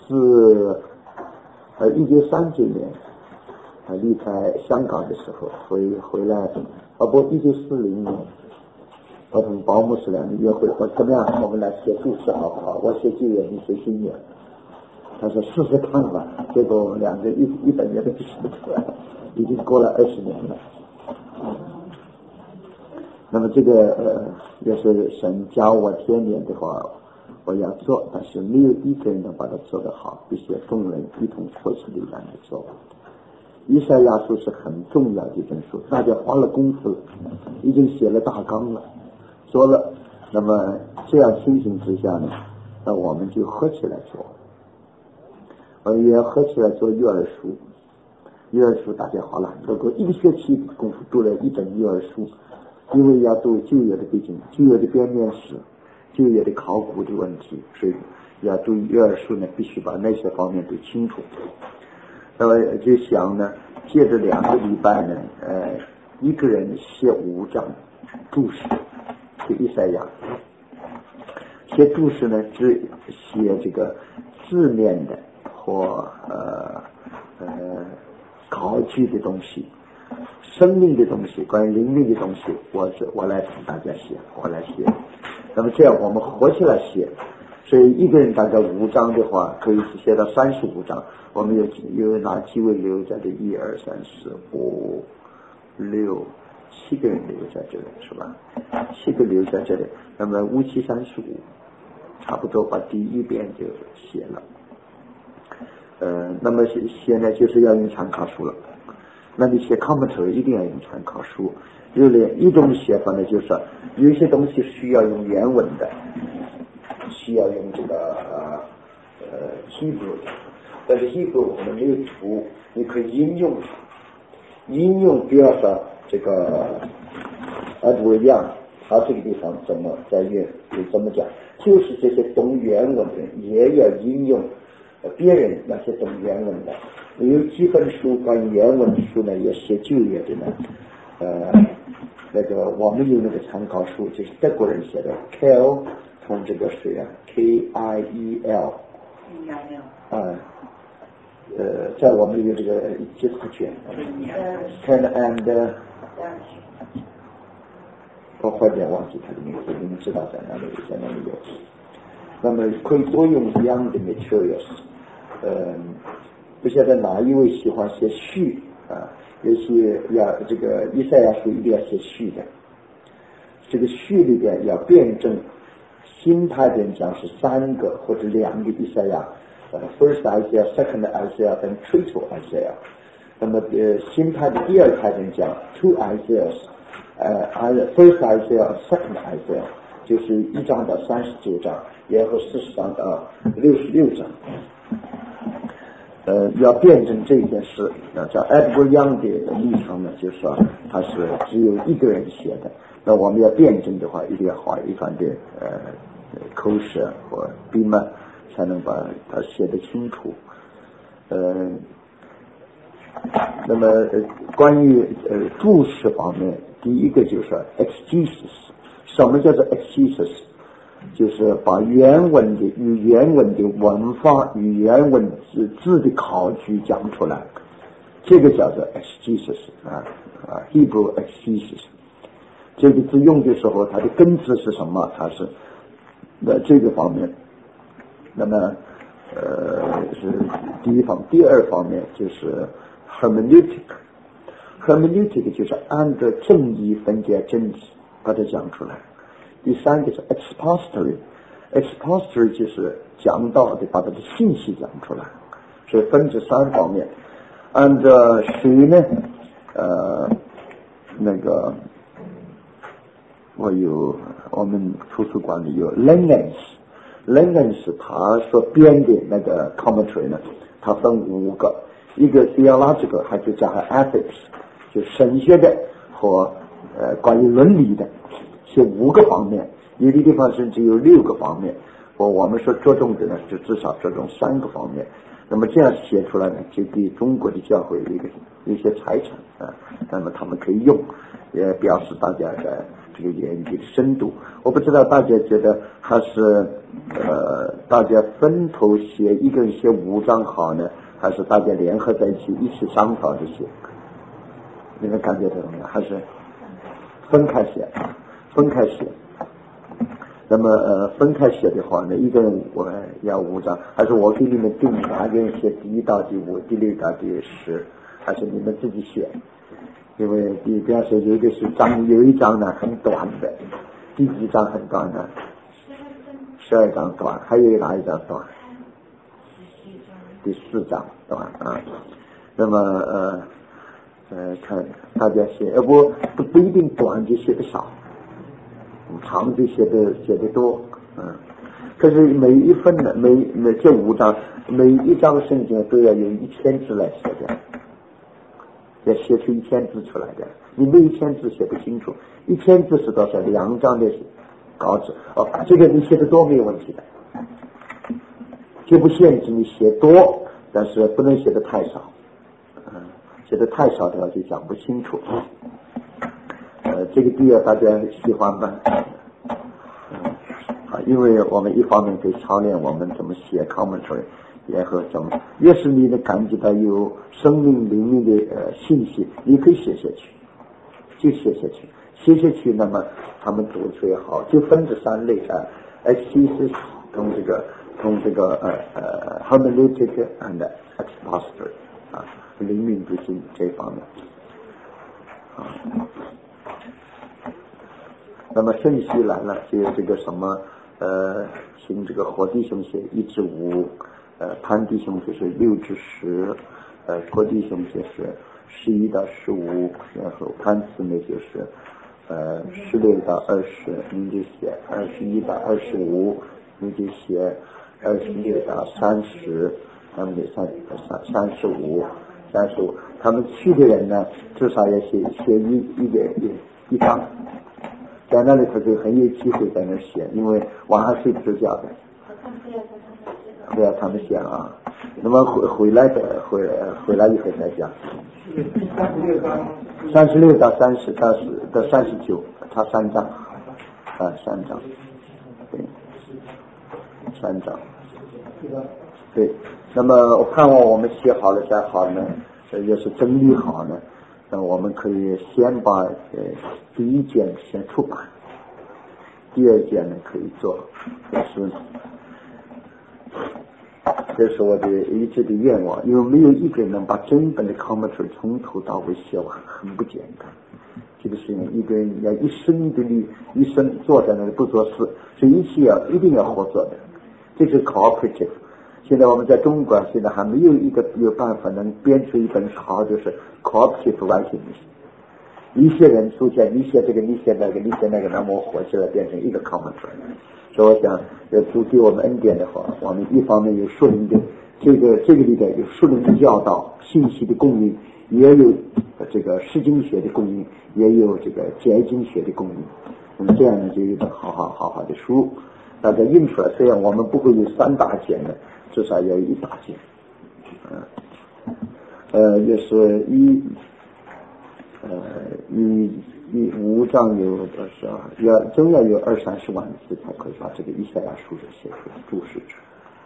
是1939年离开香港的时候回来，1940年我同保姆师两个约会，我怎么样，我们来写注释好不好？我写旧约，你写新约。他说试试看吧，结果我们两个一本也都写不出来，已经过了20年了。那么这个也是神教我天年的话我要做，但是没有一个人能把它做得好，必须众人一同合起力量来做。以赛亚书是很重要的一本书，大家花了功夫，已经写了大纲了，做了。那么这样情形之下呢，那我们就合起来做。我们也合起来做育儿书，育儿书大家花了很多1个学期功夫读了一本育儿书，因为要读旧约的背景、旧约的编年史、旧约的考古的问题，所以要读育儿书呢，必须把那些方面都清楚。那么就想呢，借着2个礼拜呢，一个人写5章注释给以赛亚。写注释呢，只写这个字面的或考据的东西，生命的东西，关于灵命的东西，我来同大家写，我来写。那么这样我们合起来写，所以一个人大概5章的话，可以写到35章。我们有哪几位留在这？1、2、3、4、5、6、7个人留在这里，是吧？7个留在这里，那么5、7、35，差不多把第1遍就写了。那么写呢，就是要用参考书了。那你写 commentary 一定要用参考书。有一种写法呢，就是有一些东西需要用原文的，需要用这个Hebrew， 但是 Hebrew 我们没有图，你可以应用，比如说这个Edward Young，他这个地方怎么在阅怎么讲，就是这些懂原文的也要应用别人那些懂原文的。有几本书关于原文的书呢，也写旧约的呢。那个我们有那个参考书，就是德国人写的 Kiel 从这个谁啊 Kiel 在我们有这个结合卷 Ken and 我快点忘记他的名字，你们知道在哪里有。那么可以多用一样的 materials。不晓得哪一位喜欢写序啊？有些要这个以赛亚书一定要写序的，这个序里边要辩证。新派的人讲是3个或者2个以赛亚，First Isaiah, Second Isaiah 跟 Triple Isaiah。那么新派的第2派的人讲 Two Isaiahs，First Isaiah, Second Isaiah， 就是1章到39章，然后40章到66章。要辩证这件事，叫 Edward Young 的立场呢，就是说他是只有1个人写的。那我们要辩证的话，一定要花一番的口舌或笔墨，才能把它写得清楚。那么关于注释方面，第一个就是 exegesis。什么叫做 exegesis？就是把原文的与原文的文法与原文字的考据讲出来，这个叫做 exegesis Hebrew exegesis。这个字用的时候，它的根字是什么？它是这个方面。那么是第一方，第2方面就是 hermeneutic 就是按照正义分解真理把它讲出来。第3个是 expository 就是讲道的，把它的信息讲出来，所以分这3方面。按照谁呢？那个我们图书馆里有 Langens 他所编的那个 commentary 呢，他分5个，一个 theological 还就加上 ethics， 就神学的和关于伦理的。写5个方面，有的地方甚至有6个方面，我们说着重的呢，就至少着重3个方面。那么这样写出来呢，就给中国的教会一些财产啊，那么他们可以用，也表示大家这个研究的深度。我不知道大家觉得还是大家分头写，一个人写5章好呢，还是大家联合在一起一起商讨着写？你们感觉怎么样？还是分开写？分开写。那么分开写的话呢，一个人我要5章，还是我给你们定哪个人写第1到第5，第6到第10，还是你们自己写？因为比方说有的是有一章呢很短的，第几章很短的，12章短，还有哪一章短？第4章短啊。那么看大家写，不一定短就写的少，长就写的多，可是每一份的每这5章，每一章圣经都要用1000字来写的，要写出1000字出来的。你没1000字写不清楚，1000字是多少？2章的稿纸这个你写的多没有问题的，就不限制你写多，但是不能写的太少，写的太少的话就讲不清楚。这个第二大家喜欢吧？因为我们一方面可以操练我们怎么写 commentary， 然后怎么越是你能感觉到有生命灵命的信息，你可以写下去，就写下去，写下去，那么他们读出也好，就分这3类exegesis 同这个hermeneutic and expository 灵命读经这方面那么顺序来了，就有这个什么请这个火弟兄写1至5，潘弟兄就是6至10，郭弟兄就是11到15，然后潘姊妹就是16到20，你就写21到25，你就写26到30，他们就35，他们去的人呢，至少要写一章。在那里头就很有机会在那写，因为晚上睡不着觉的。不要他们写啊。那么回来以后再讲。36到30到39，差3章，3章，对，3章，对。那么我盼望我们写好了再好呢，也是整理好呢。那我们可以先把第1卷先出版，第2卷呢可以做，这是我的一直的愿望，因为没有一个人能把整本的 commentary 从头到尾写完，很不简单。这个事情一个人要一生坐在那里不做事，所以一定要合作的，这是 cooperative。现在我们在中国现在还没有一个有办法能编出一本好，就是 cooperative writing。一些人出现，你写这个，你写那个，你写那个，那么合起来变成一个 commentary。所以我想，主给我们恩典的话，我们一方面有属灵的这个里边有属灵的教导、信息的供应，也有这个释经学的供应，也有这个解经学的供应。那么这样呢，就有一本好的书，大家印出来。虽然我们不会有3大件的，至少要有1大件。也是5章有多少？真要有20-30万字才可以把这个以赛亚书写出来，注释出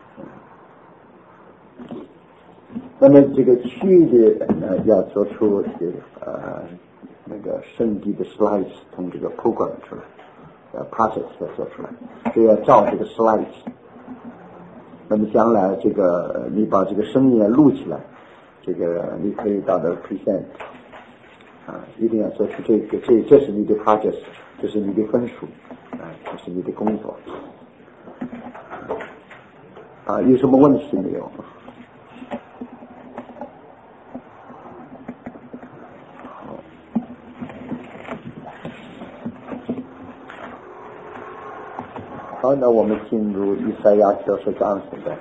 来。那么这个区的人呢，要做出那个圣地的 slides 从这个 program 出来，project 要做出来，所以要照这个 slides。那么将来这个你把这个声音录起来，这个你可以到那 present。一定要做出这是你的 project， 这是你的分数，这是你的工作。有什么问题没有？好，那我们进入以赛亚书章现在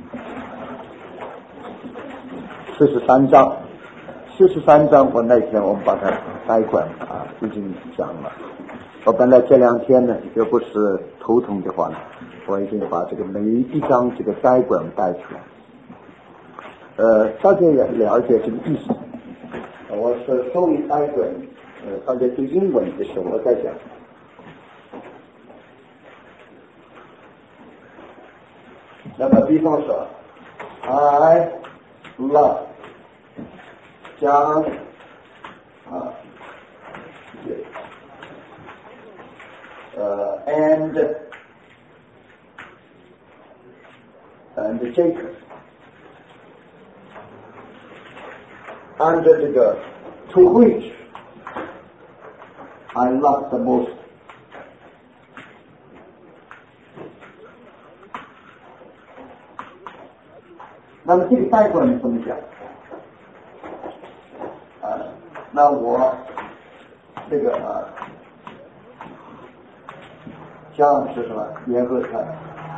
43章。43章我那天我们把它摘管已经讲了。我本来这2天呢，要不是头疼的话呢，我已经把这个每一章这个摘管带出来。大家也了解这个意思。我是说为摘管，大家对英文的时候我在讲， 那么比方说 I love 加and Jacob and 这个 to which I love the most。那么这个代管怎么讲？那我这个像是什么？联合它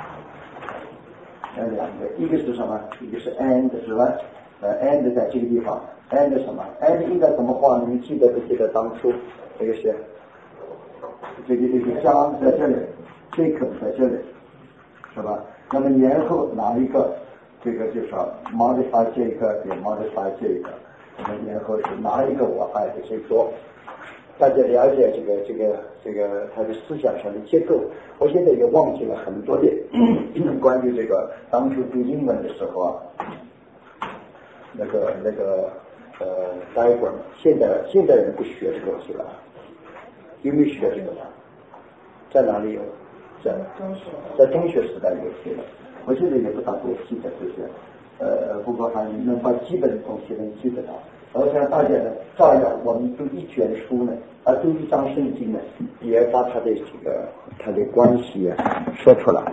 两个，一个是什么？一个是 and 是吧？and 在这个地方 ，and 什么 ？and 应该怎么画？你们记得不记得当初这个是这个John在这里 ，Jacob 在这里，是吧？那么然后哪一个？这个就是说 modify 这个也 modify 这个，然后是哪一个我爱的谁多？大家了解这个它的思想上的结构。我现在也忘记了很多的关于这个当初读英文的时候那个diagram， 现代人不学这个东西了，有没有学这个了？在哪里有？在中学时代有学的。我现在也不大多记得这些，不过还能把基本的东西能记得到。我想大家呢，照样我们读一卷书呢，读一张圣经呢，也把它的它的关系说出来。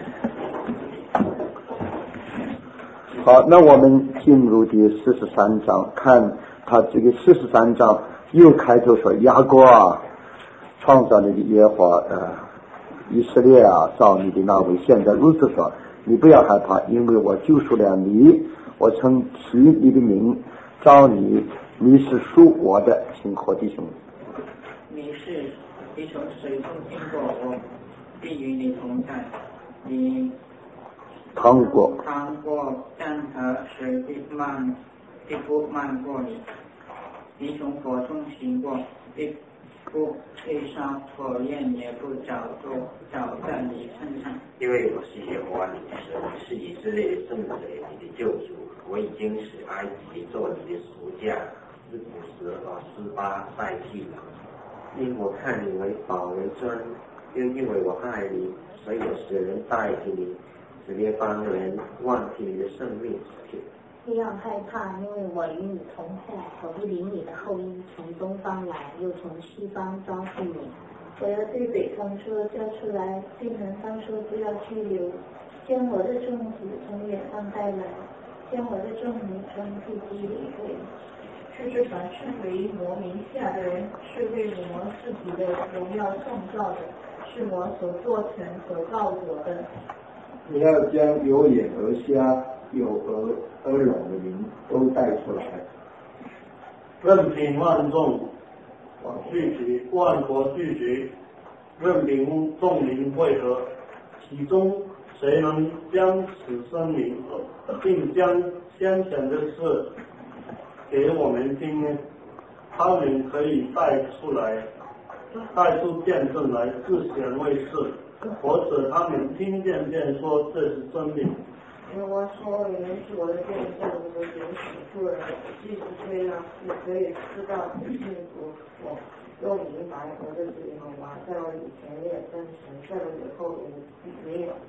好，那我们进入第43章，看他这个43章又开头说雅各创造那个耶和华以色列造你的那位，现在如此说，你不要害怕，因为我救赎了你，我曾取你的名召你，你是属我的，亲和弟兄。 你从水中经过，我必与你同在。你趟过江河，水必不漫过你。你从火中行过，必不被烧，火焰也不着在你身上。 因为我是耶和华你的神，是以色列的圣者，你的救主。我已经使埃及做你的赎价，是古时和斯巴代替了。因我看你为宝为尊，又因为我爱你，所以我使人代替你，使列邦人忘记你的生命。 不要害怕，因为我与你同在，我必领你的后裔从东方来，又从西方招聚你。我要对北方说，叫出来；对南方说，不要拘留。将我的众子从远方带来，将我的众女从地基里回。是这把称为魔名下的人，是为我自己的荣耀创造的，是我所做成所造我的。 你要将有眼而瞎、有耳聋的灵都带出来。 任凭万众聚集，万国聚集，任凭众民会合，其中谁能将此声明，并将先前的事给我们听呢？他们可以带出见证来，自显为是，或者他们听见便说这是真理。 因为我说你们是我的见证，你们有许多人，即使这样，也可以知道幸福。我又明白我的主耶和华在我以前也真实，在我以后也没有。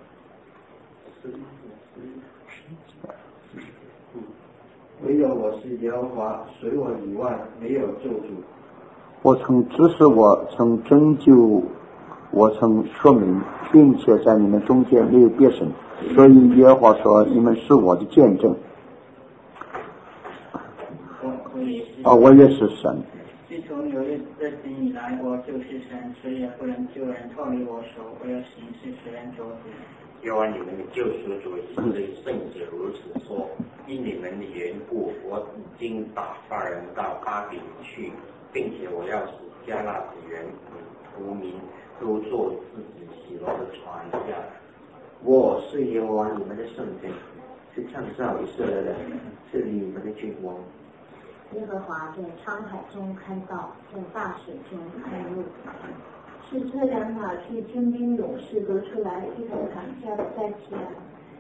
唯有我是耶和华，除我以外没有救主。 我曾指示，我曾拯救，我曾说明，并且在你们中间没有别神，所以耶和华说你们是我的见证。我也是神。 自从有日子以来，我就是神，谁也不能救人脱离我手，我要行事使人着急。 耶和华你们的救赎主以色列圣者如此说：因你们的缘故，我已经打发人到巴比伦去，并且我要使加勒底人国民都做自己喜乐的传家。我是耶和华你们的圣者，是创造以色列的，是你们的君王。 耶和华在沧海中开道，在大水中开路。是车辆马去，军兵勇士都出来，一同躺下的再起来。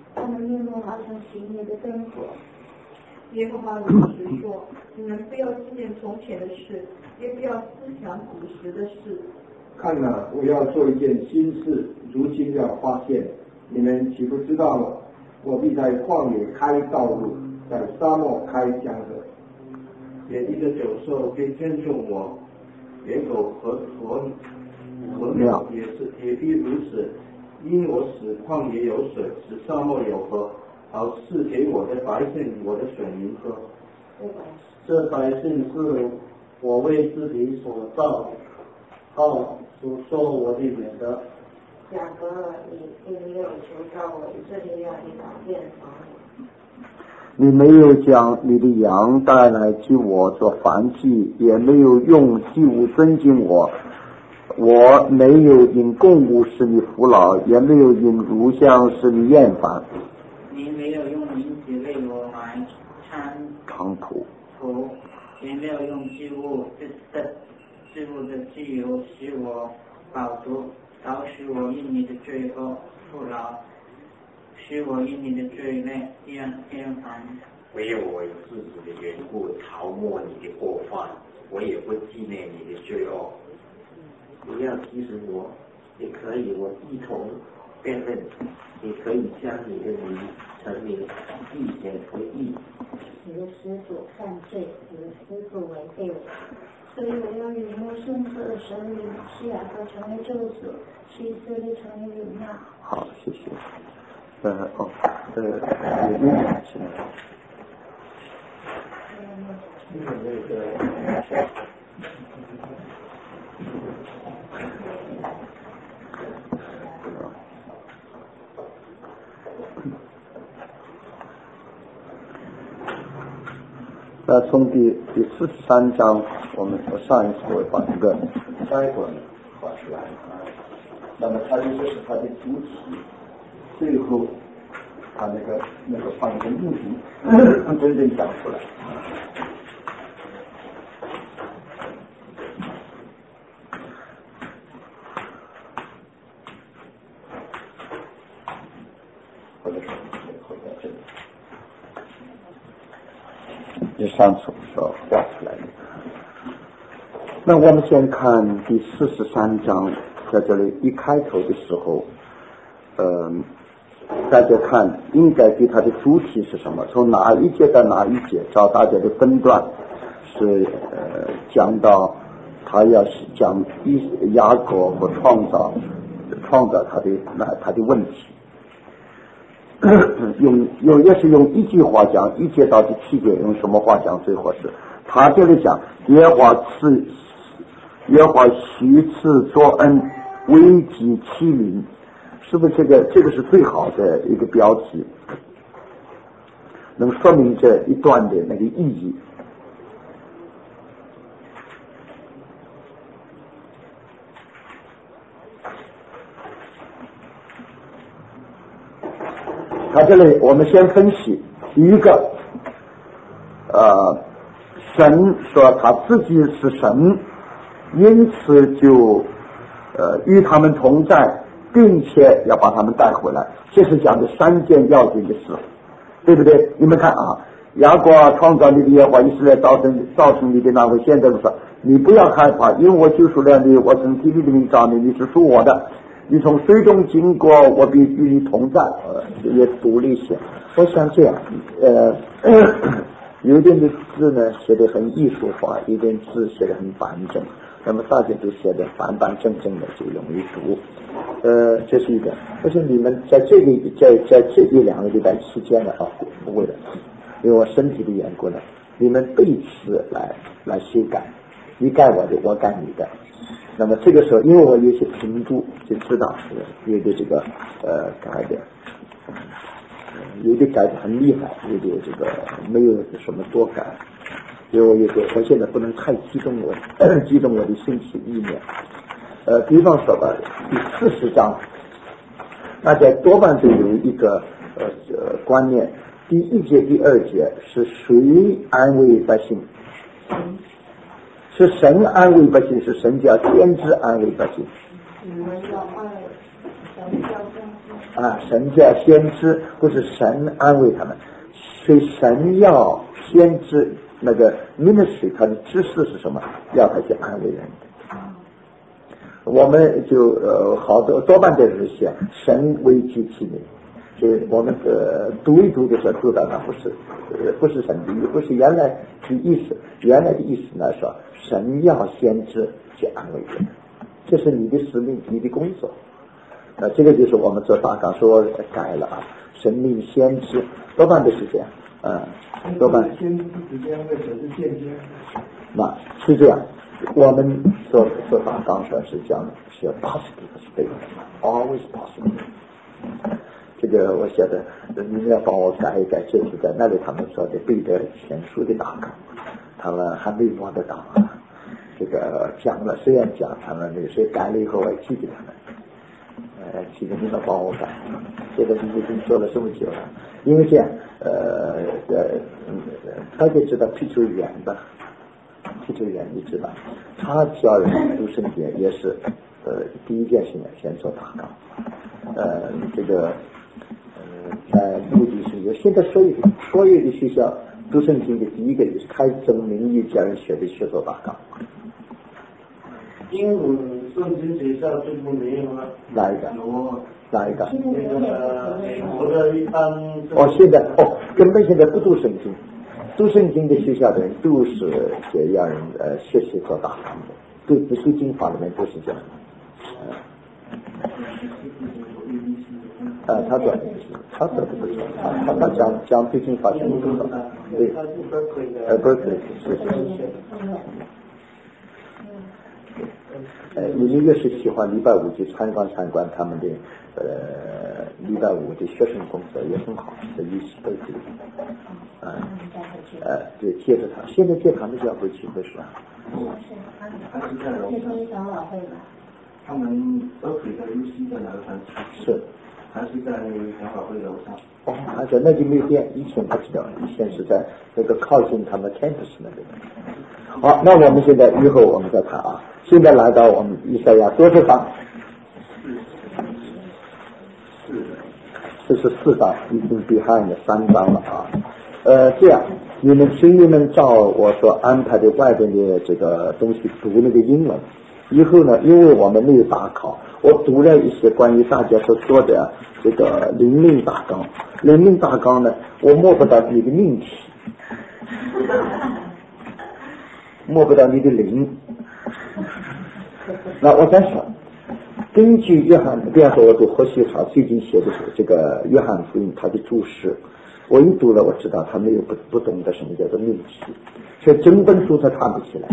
他们面目好像熄灭的灯火。 耶和华如此说：你们不要纪念从前的事，也不要思想古时的事。 看哪，我要做一件新事，如今要发现，你们岂不知道吗？我必在旷野开道路，在沙漠开江河。野地的走兽必尊重我，野狗和鸟也必如此，因我使旷野有水，使沙漠有河，好赐给我的百姓，我的选民喝。 这百姓是我为自己所造的，所说我的免得。 雅各，你并没有求告我，这里要你改变房。 你没有将你的羊带来祭我做燔祭，也没有用祭物尊敬我。我没有因供物使你服劳，也没有因乳香使你厌烦。 你没有用银子为我买长途， 也没有用祭物的自由使我饱足，导使我因你的罪恶服劳，使我因你的罪孽厌烦。 唯有我以自己的缘故逃没你的过犯，我也不纪念你的罪恶。 你要提醒我，也可以，我一同辨认，你可以将你的名成名，一显为义。 你的师傅犯罪，你的师傅违背我，所以我要与陌生者的神灵，使雅各成为咒诅，使以色列成为辱骂。 好，谢谢。有没有请？从第43章，我上一次我把这个摘过来画出来，那么它就是它的主体，最后它那个放一个目的真正讲出来。或者说在这里。就上次所画出来的。那我们先看第43章，在这里一开头的时候，大家看应该对它的主题是什么？从哪一节到哪一节，照大家的分段是讲到他要讲雅各和创造他的问题。也是用一句话讲，一节到第7节用什么话讲最合适？他这里讲耶和华许赐作恩，危及欺凌，是不是这个是最好的一个标题，能说明这一段的那个意义。他这里我们先分析第一个，神说他自己是神，因此就与他们同在，并且要把他们带回来，这是讲的3件要紧的事，对不对？你们看啊，雅各创造你的耶和华以色列造成你的那位先知说，你不要害怕，因为我救赎了你，我从地里的名召你，你是属我的，你从水中经过，我必与你同在，也独立些。我想这样，有点的字呢写得很艺术化，有点字写得很板正，那么大家都写得板板正正的就容易读。这是一个，但是你们在这1-2个礼拜期间呢不会的，因为我身体的缘故呢，你们彼此来修改，你改我的，我改你的。那么这个时候，因为我有些评估就知道是有的这个改的，有的改的很厉害，有的这个没有什么多改。因为我现在不能太激动我的身体意念。比方说吧，第40章，大家多半都有一个观念，第1节、第2节是谁安慰百姓？是神安慰百姓，是神叫天知安慰百姓。 神叫先知，不是神安慰他们，所以神要先知那个 ministry 他的知识是什么？要他去安慰人的。我们就好多半都是写神为其其名，所以我们读一读的时候读到它不是神的意思，不是原来的意思，原来的意思来说，神要先知去安慰人，这是你的使命，你的工作。这个就是我们做大纲说改了神命先知多半都是这样，多半先知是直接安慰，可是间接。 那是这样。我们做大纲上是讲是 positive statement, always positive。这个我晓得你们要帮我改一改，这是在那里他们说的彼得前书的大纲，他们还没摸得到这个讲了，虽然讲他们那个，所以改了以后我也寄给他们，记得你们帮我改。这个你已经说了这么久了，因为这样他就知道批出远的。批出远你知道，他教人读圣经也是第一件事情先做大纲，这个在目的是有现在所有的学校读圣经的第一个就是开宗明义叫人学做大纲。 英文圣经学校就不没有了。 哪一个？哪一个？ 美国的一般。 现在根本现在不读圣经。读圣经的学校的人都是让人学习做大纲的，对读经法里面都是这样的。他做的不错，他讲读经法讲的不错，对，Berkeley 是。你们越是喜欢礼拜五去参观他们的礼拜五的学生工作也很好，在UC Berkeley。对，接着他，现在接他们就要回去会是吧？ 还是在楼上长老会吧？他们都可以在UC在哪个班？ 是， 还是在长老会楼上？ 还在那就没有变，以前不知道，以前是在那个靠近他们 campus 那边。好，那我们现在以后我们再看现在来到我们以赛亚多少章？44章，已经behind 3章了这样你们照我所安排的外边的这个东西读那个英文，以后呢，因为我们没有大考，我读了一些关于大家所说的这个灵命大纲。灵命大纲呢，我摸不到你的命题，摸不到你的灵。那我在想，根据约翰，比方说我读何西华最近写的这个约翰福音他的注释，我一读了我知道他没有不懂得什么叫做命题，所以整本书他看不起来，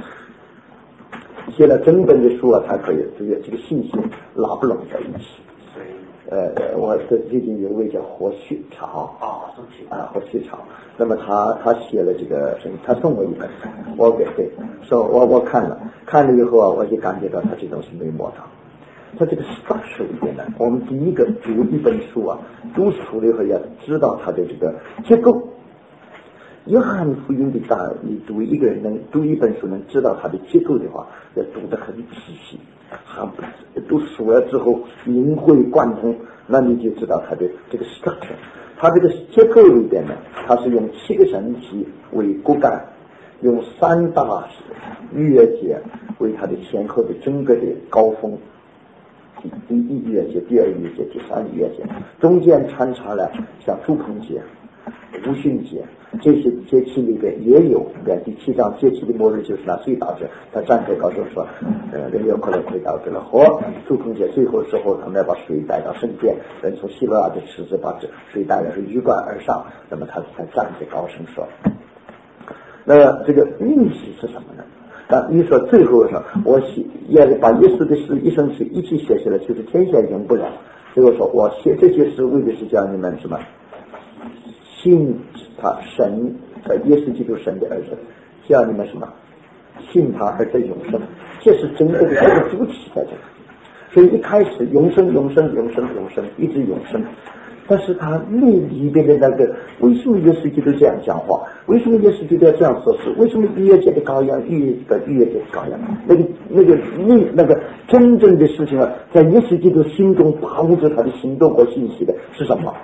写了整本的书才可以这个信息拉不拢在一起。我最近有一位叫何旭潮何旭潮，那么他写了这个，他送我一本，我给我看了以后我就感觉到他这东西没摸到。他这个 structure 里面呢，我们第一个读一本书读书了以后要知道它的这个结构。约翰福音的你读一个人能读一本书能知道它的结构的话，要读得很仔细。读熟了之后灵会贯通，那你就知道它的这个 structure。它这个结构里边呢，它是用7个神级为骨干，用3大逾越节为它的前后的整个的高峰。第一逾越节、第2逾越节、第3逾越节，中间穿插了像住棚节、无训节，这些节期里边也有。第7章节期的末日就是那最大者，他站在高处说，人要快乐回到这个河。住棚节最后时候，他们要把水带到圣殿，人从希罗亚的池子把这水带来是鱼贯而上，那么他才站在高声说。那这个运气是什么呢？你说最后说，我要把耶稣的事一生史一起写下来，就是天下赢不了。所以我说，我写这些诗为的是叫你们什么？信他神，耶稣基督神的儿子，叫你们什么？信他而得永生，这是真正的这个主体在这里。所以一开始永生，一直永生。 但是他那里边的那个，为什么耶稣基督这样讲话？为什么耶稣基督要这样做事？为什么逾越节的羔羊，逾越节的羔羊，那个真正的事情啊，在耶稣基督心中把握着他的行动和信息的是什么？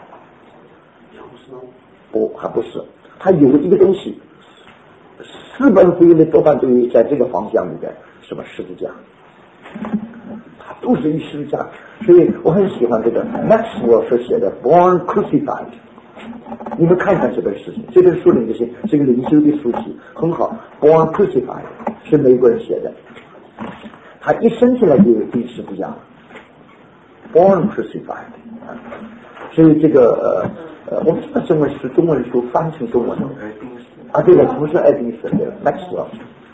不，还不是，他有一个东西，4本福音的多半都有在这个方向里边，什么十字架。它都是以十字架，所以我很喜欢这个 Maxwell 所写的 Born Crucified。你们看看这本书，这本书里面是个灵修的书籍，很好。Born Crucified 是美国人写的，他一生下来就有第十字架 ，Born Crucified。所以这个我们这个中文书翻成中文啊，对了，不是爱丁斯的 Maxwell。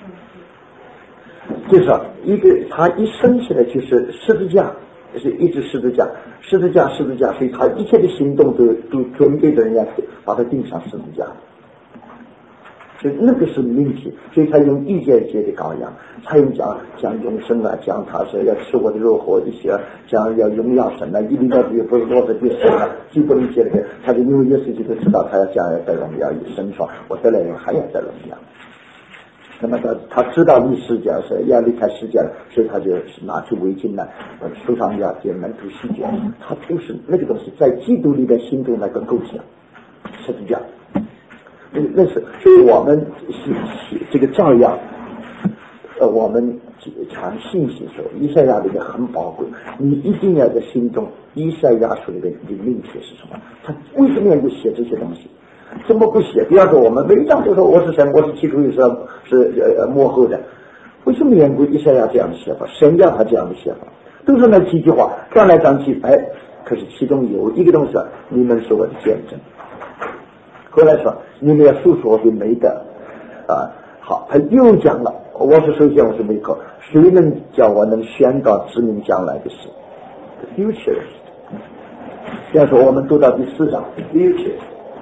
就是他一生起来就是十字架，是一直十字架，所以他一切的行动都准备着人家把他钉上十字架，所以那个是命题，所以他用逾越节的羔羊，他用讲永生啊，讲他说要吃我的肉活一些，讲要荣耀神啊，一定要不是落在第神啊，既不能接那个，他就因为耶稣基督知道他要将来得荣耀，神说我得了人还要得荣耀。那么他知道离世界是要离开世界了，所以他就拿起围巾来，手上要给门徒洗脚，他就是那个东西在基督里的心中那个构想，十字架，那是，所以我们这个照样，我们讲信息的时候，以赛亚里面很宝贵，你一定要在心中，以赛亚书里面的命题是什么？他为什么要写这些东西？怎么不写？比方说我们每一章都说我是神，我是起初是幕后的，为什么严格以赛亚这样的写法？神要他这样的写法，都是那几句话，转来转去，可是其中有一个东西，你们是我的见证。后来说你们要诉说我的美德啊，好，他又讲了，我是首先我是美口，谁能叫我能宣告指明将来的事 ？future。这样说，我们读到第4章 future。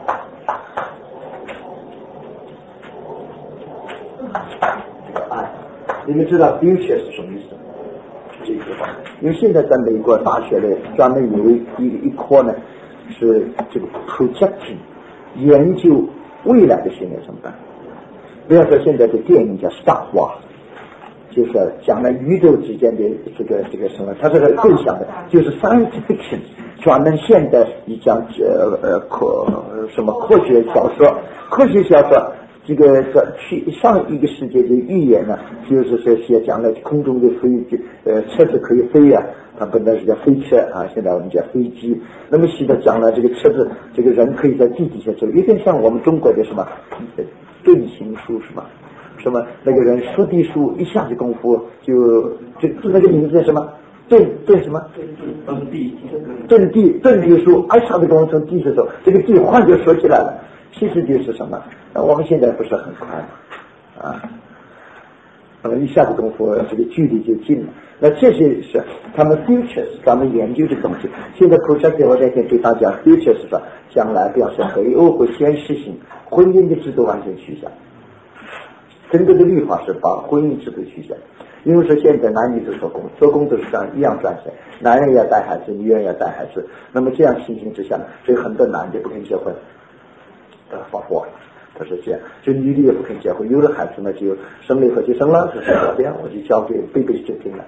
你们知道 future 是什么意思？这句话，因为现在在美国大学里专门有一科呢，是这个 projecting 研究未来的现在怎么办？比方说现在的电影叫 Star Wars， 就是讲了宇宙之间的这个什么，它这个更想的就是 science fiction， 专门现在你讲什么科学小说。这个去上一个世界的预言呢，就是说写将来空中的车子可以飞啊，它本来是叫飞车啊，现在我们叫飞机。那么现在讲了这个车子，这个人可以在地底下走，有点像我们中国的什么遁形术是吧？什么那个人书地书一下子功夫就那个名字叫什么？遁什么？遁地书，一下子功夫从地下走，这个地话就说起来了。其实就是什么？我们现在不是很快嘛，一下子功夫这个距离就近了。那这些是他们 futures， 咱们研究的东西。现在 project 我在给大家 futures 是说，将来表示北欧会先实行婚姻的制度完全取消，整个的律法是把婚姻制度取消。因为说现在男女都做工都是这样一样赚钱，男人要带孩子，女人要带孩子。那么这样情形之下，所以很多男的不肯结婚。发火了，他是这样，就女的也不肯结婚，有了孩子呢就生了以后就生了，就是这样，我就交给贝贝就听了。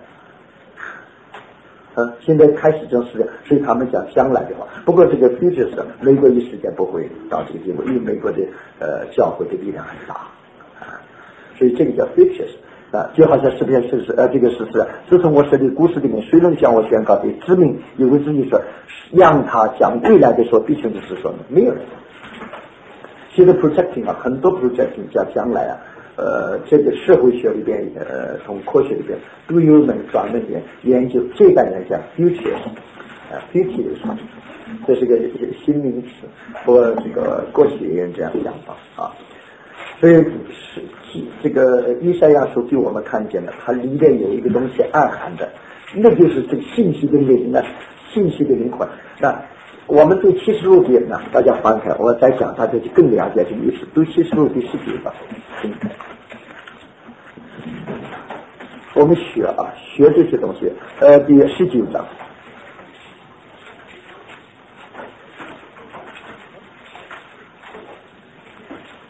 现在开始这种事情，所以他们讲将来的话，不过这个 future 是美国一时间不会到这个地步，因为美国的教会的力量很大所以这个叫 futures就好像诗篇这个诗自从我设立故事里面，谁能向我宣告的知名有位自己说，让他讲未来的说必须是说没有人。现在 projecting 很多 projecting 叫将来这个社会学里边从科学里边都有门专门的研究，这代人叫 future future 这是个新名词，或这个过去人这样讲法所以这个以赛亚书给我们看见了，它里面有一个东西暗含的，那就是这个信息的灵呢，信息的灵魂。那我们对启示录的呢，大家翻开，我再讲，大家就更了解这个意思。读启示录第19章，我们学这些东西。第19章，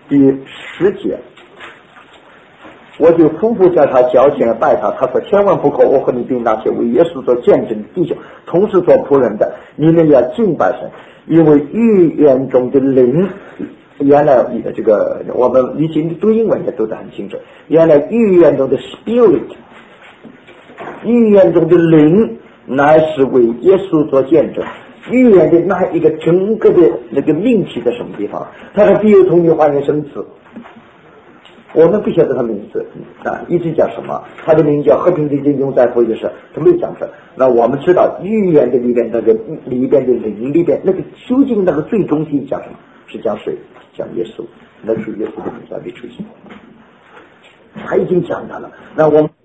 第10节，我就吩咐在他脚前拜他，他说千万不可，我和你并那些为耶稣做见证弟兄，同时做仆人的，你们要敬拜神，因为预言中的灵，原来这个我们以前读英文也读得很清楚，原来预言中的 spirit， 预言中的灵乃是为耶稣做见证。预言的那一个整个的那个命题在什么地方？他的必有童女化验生子，我们不晓得他名字啊，一直叫什么？他的名叫和平的金永在乎，就是他没有讲出来。那我们知道预言的里边那个里边的灵里边那个究竟那个最中心讲什么？是讲谁？讲耶稣，那是耶稣的名下被出现。他已经讲到了，那我们。